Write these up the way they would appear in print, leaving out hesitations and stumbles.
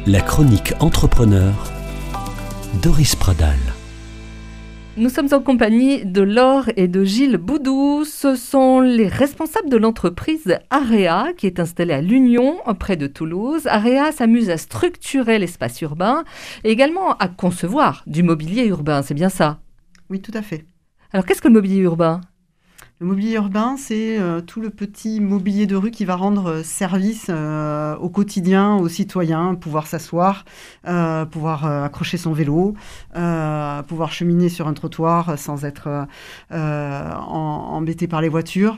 La chronique entrepreneur, Doris Pradal. Nous sommes en compagnie de Laure et de Gilles Boudou. Ce sont les responsables de l'entreprise Area qui est installée à l'Union, près de Toulouse. Area s'amuse à structurer l'espace urbain et également à concevoir du mobilier urbain, c'est bien ça? Oui, tout à fait. Alors qu'est-ce que le mobilier urbain? Le mobilier urbain, c'est tout le petit mobilier de rue qui va rendre service au quotidien, aux citoyens, pouvoir s'asseoir, pouvoir accrocher son vélo, pouvoir cheminer sur un trottoir sans être embêté par les voitures.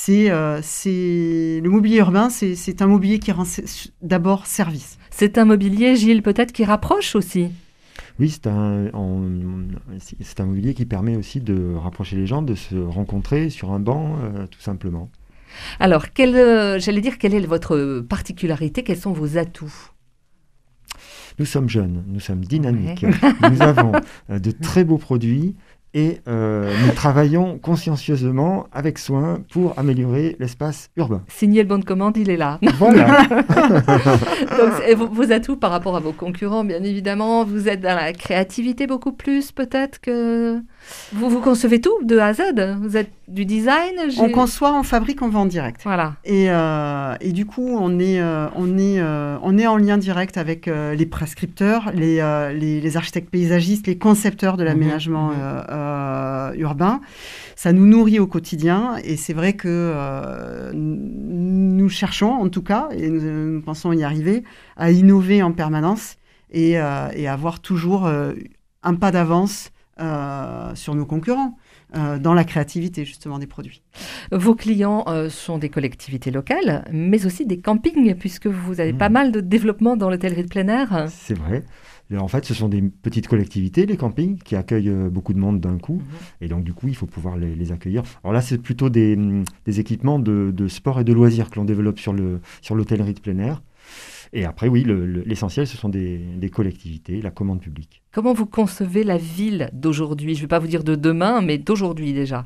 Le mobilier urbain, c'est un mobilier qui rend d'abord service. C'est un mobilier, Gilles, peut-être qui rapproche aussi? Oui, c'est un mobilier qui permet aussi de rapprocher les gens, de se rencontrer sur un banc, tout simplement. Alors, j'allais dire, quelle est votre particularité? Quels sont vos atouts? Nous sommes jeunes, nous sommes dynamiques, nous avons de très beaux produits et nous travaillons consciencieusement, avec soin, pour améliorer l'espace urbain. Signer le bon de commande, il est là. Voilà. Donc, vos atouts par rapport à vos concurrents, bien évidemment, vous êtes dans la créativité beaucoup plus, peut-être que... Vous concevez tout de A à Z? Vous êtes du design? On conçoit, on fabrique, on vend en direct. Voilà. Et du coup, on est en lien direct avec les prescripteurs, les architectes paysagistes, les concepteurs de l'aménagement urbain. Ça nous nourrit au quotidien et c'est vrai que nous cherchons, en tout cas, et nous pensons y arriver, à innover en permanence et avoir toujours un pas d'avance sur nos concurrents, dans la créativité justement des produits. Vos clients sont des collectivités locales, mais aussi des campings, puisque vous avez pas mal de développement dans l'hôtellerie de plein air. C'est vrai. Et en fait, ce sont des petites collectivités, les campings, qui accueillent beaucoup de monde d'un coup. Et donc, du coup, il faut pouvoir les accueillir. Alors là, c'est plutôt des équipements de sport et de loisirs que l'on développe sur l'hôtellerie de plein air. Et après, oui, l'essentiel, ce sont des collectivités, la commande publique. Comment vous concevez la ville d'aujourd'hui? Je ne vais pas vous dire de demain, mais d'aujourd'hui déjà.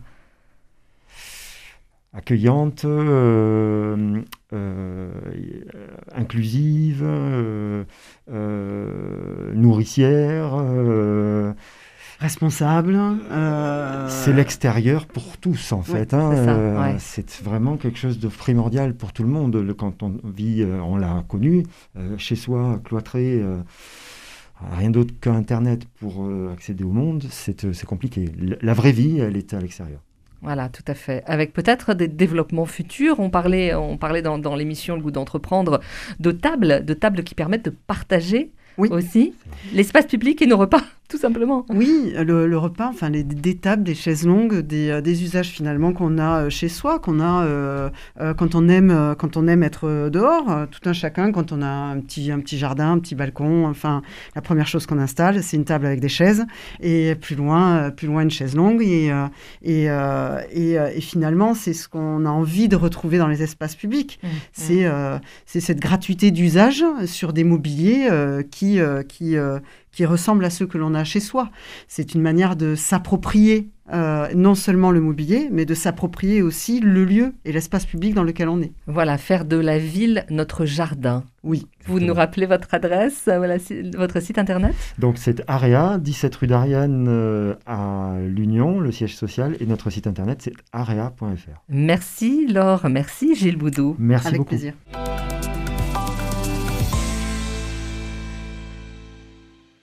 Accueillante, inclusive, nourricière... responsable. C'est l'extérieur pour tous, en fait. C'est vraiment quelque chose de primordial pour tout le monde. Quand on vit, on l'a connu, chez soi, cloîtré, rien d'autre qu'Internet pour accéder au monde, c'est compliqué. La vraie vie, elle est à l'extérieur. Voilà, tout à fait. Avec peut-être des développements futurs. On parlait dans l'émission Le Goût d'entreprendre de tables qui permettent de partager aussi l'espace public et nos repas, tout simplement. Oui, le repas, enfin des tables, des chaises longues, des usages finalement qu'on a chez soi, qu'on a quand on aime être dehors, tout un chacun, quand on a un petit jardin, un petit balcon. Enfin, la première chose qu'on installe, c'est une table avec des chaises, et plus loin une chaise longue, et finalement, c'est ce qu'on a envie de retrouver dans les espaces publics. C'est cette gratuité d'usage sur des mobiliers qui ressemblent à ceux que l'on a chez soi. C'est une manière de s'approprier non seulement le mobilier, mais de s'approprier aussi le lieu et l'espace public dans lequel on est. Voilà, faire de la ville notre jardin. Oui. Vous nous rappelez votre adresse, votre site internet? Donc c'est Area, 17 rue d'Ariane à l'Union, le siège social, et notre site internet c'est area.fr. Merci Laure, merci Gilles Boudou. Merci beaucoup. Avec plaisir.